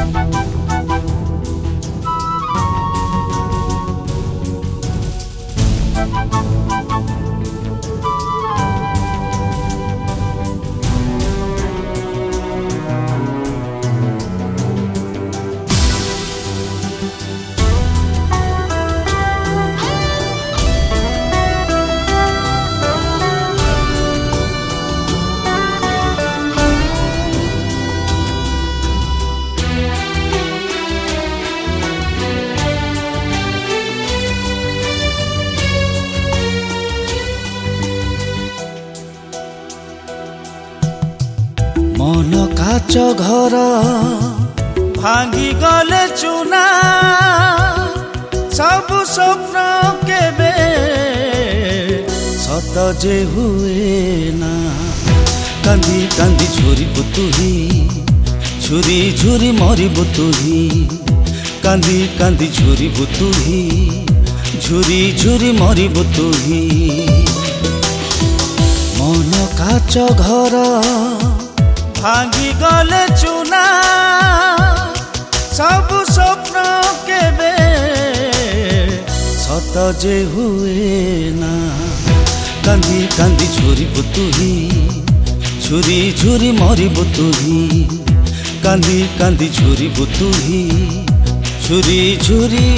मन काच घर भांगी गले चुना सब स्वप्न केबे सत जे हुए ना कांदी कांदी झुरी बुतुही झुरी झुरी मरी बुतुही कांदी कांदी झुरी बुतुही झुरी झुरी मरी बुतुही मन काच घर भांगी गले चुना सब स्वप्न केबे सत जे हुए ना कांदी कांदी झुरी बुतुही झुरी झुरी मरी बुतुही कांदी कांदी झुरी बुतुही झुरी झुरी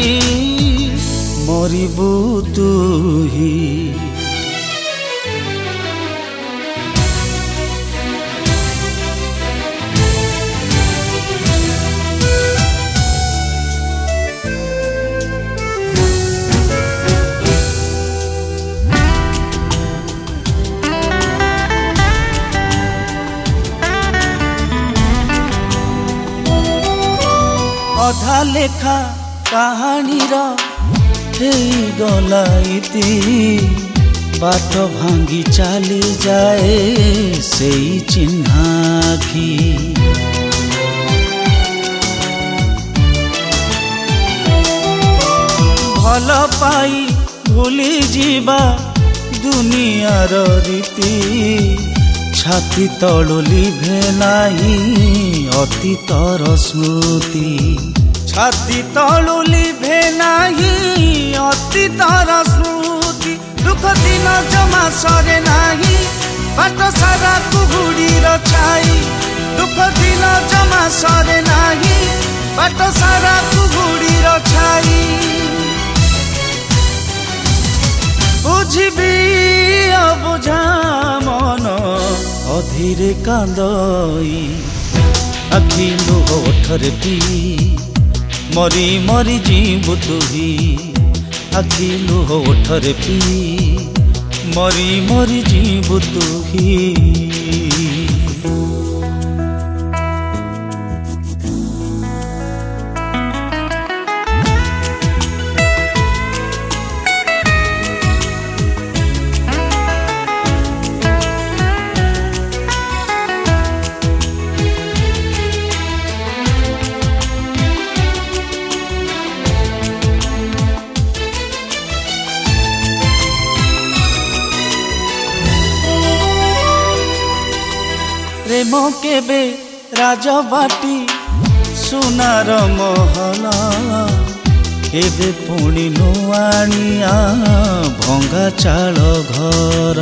मरी बुतुही अधा लेखा कहानी गला इति बाट भांगी चली जाए से चिन्हाखी भल पाई भूली जीवा दुनियार रीति छाती तलु लिभे नाही अतीतर स्मृति छाती तलु लिभे नाही अतीतर स्मृति दुख दिन जमा सरे नाही बाट सारा कुहुडीर छाई दुख दिन जमा सरे नाही बाट सारा कुहुडीर छाई बुझिबी अबुझा मन अधीरे कांदई आखि लुह ओठरे पी मरी मरी जीवु तुही आखि लुह ओठरे पी मरी मरी जीवु तुही प्रेम केबे राजबाटी सुनार महल केबे पुणी नुआनिया भंगा चाल घर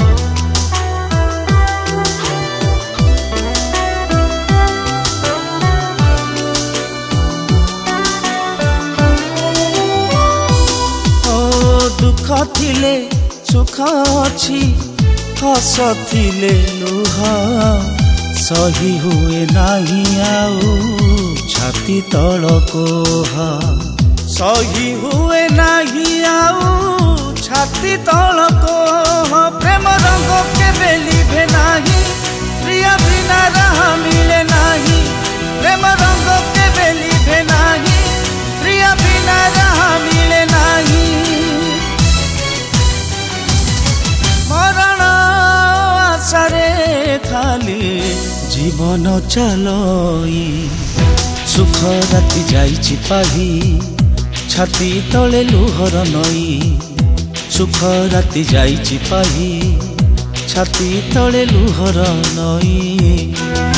ओ दुख थिले सुख अछि हस थिले लुह सही हुए नाही आउ छाती तल कोह सही हुए नाही आउ छाती तल कोह प्रेम रंग के बेली भे नाही प्रिया बिना रह मिले नाही प्रेम रंग के बेली भे नाही प्रिया बिना रह मिले नाही मरण आशारे खाली जीवन चलई सुख राति जाइछि पाही छाती तले लुहर नई सुख राति जाइछि पाही छाती तले लुहर नई।